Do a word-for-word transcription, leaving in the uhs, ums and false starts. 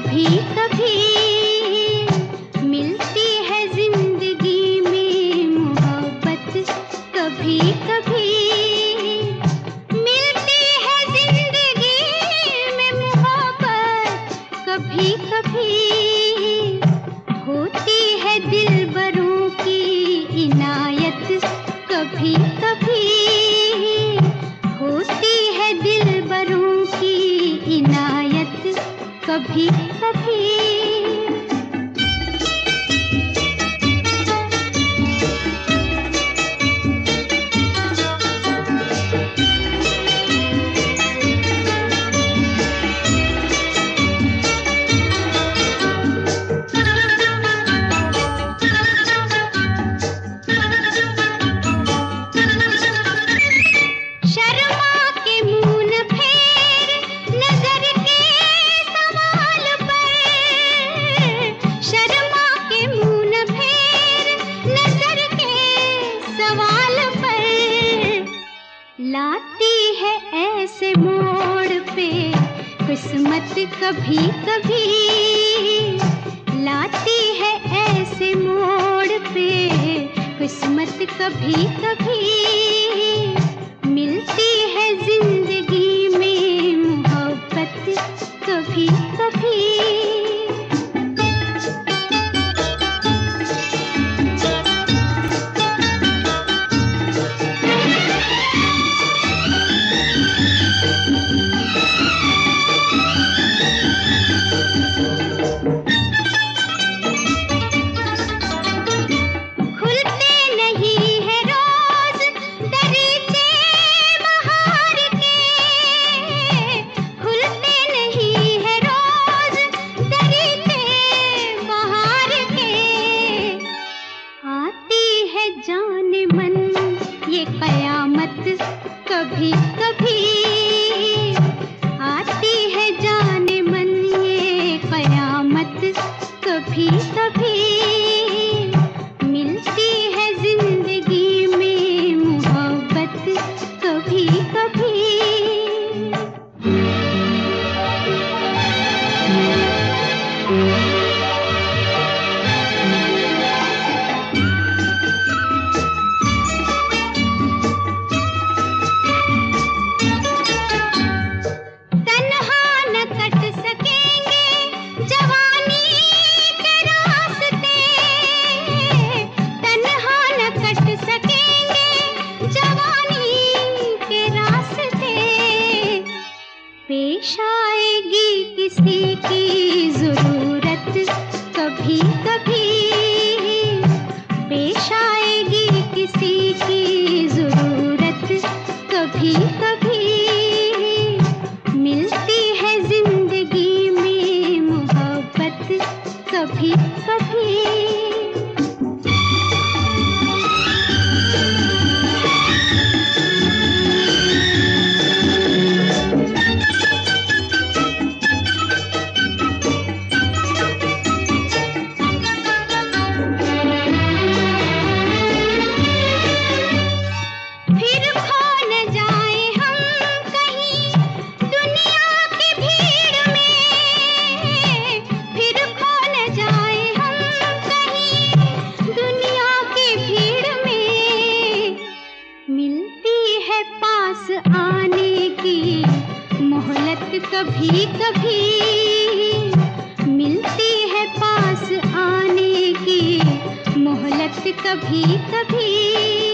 कभी कभी मिलती है जिंदगी में मोहब्बत, कभी कभी मिलती है जिंदगी में मोहब्बत, कभी कभी होती है दिलबरों की इनायत, कभी कभी होती है दिलबरों की इनायत, कभी कभी। लाती है ऐसे मोड़ पे किस्मत, कभी कभी लाती है ऐसे मोड़ पे किस्मत, कभी कभी मिलती है जिंदगी में मोहब्बत, कभी कभी। जाने मन ये कयामत, कभी कभी आती है जाने मन ये कयामत, कभी कभी मिलती है जिंदगी में मोहब्बत, कभी कभी। पेश आएगी किसी की ज़रूरत, कभी कभी पेश आएगी किसी की ज़रूरत, कभी कभी मिलती है जिंदगी में मोहब्बत, कभी कभी। आने की मोहलत, कभी कभी मिलती है पास आने की मोहलत, कभी कभी।